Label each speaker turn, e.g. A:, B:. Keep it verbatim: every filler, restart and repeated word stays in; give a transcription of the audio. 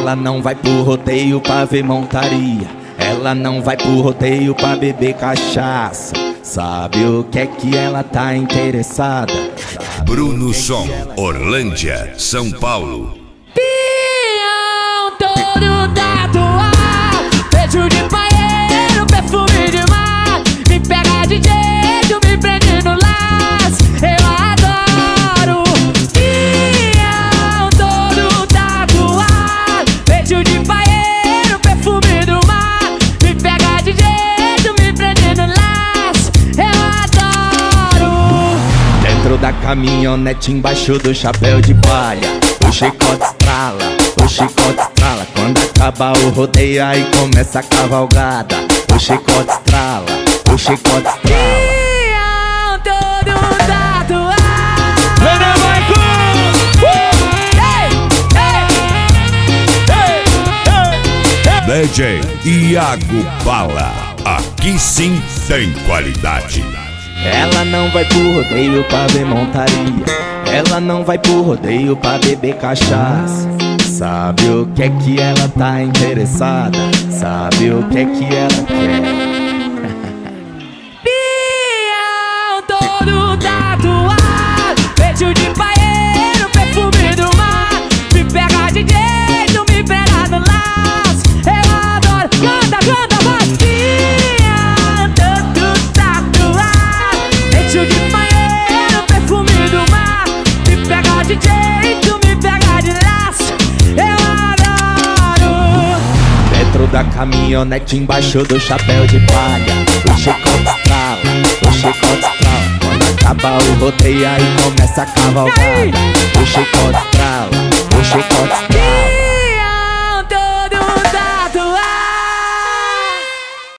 A: Ela não vai pro rodeio pra ver montaria, ela não vai pro rodeio pra beber cachaça. Sabe o que é que ela tá interessada?
B: Bruno Som, Orlândia, São Paulo.
C: Pião todo tatuado, beijo de banheiro, perfume de mar. Me pega de jeito, me prende no laço, eu adoro. Pião todo tatuado, beijo de banheiro, perfume do mar. Me pega de jeito, me prende no laço, eu adoro.
A: Dentro da caminhonete, embaixo do chapéu de palha, o chicote estrala, o chicote estrala. Quando acaba o rodeio, aí começa a cavalgada. O chicote estrala, o chicote estrala.
C: Pião todo tatuado.
B: D J Iago Bala, aqui sim tem qualidade.
A: Ela não vai pro rodeio pra ver montaria, ela não vai pro rodeio pra beber cachaça. Sabe o que é que ela tá interessada? Sabe o que é que ela quer?
C: Pião todo tatuado, beijo de banheiro, perfume do mar. Me pega de jeito, me pega no laço, eu adoro. Canta, canta, vai. Pião todo tatuado, beijo de banheiro, perfume do mar. Me pega de jeito, me pega de laço, eu adoro.
A: Dentro da caminhonete, embaixo do chapéu de palha, o chicote estrala, o chicote estrala. Quando acaba o rodeio, aí começa a cavalgada. O chicote estrala,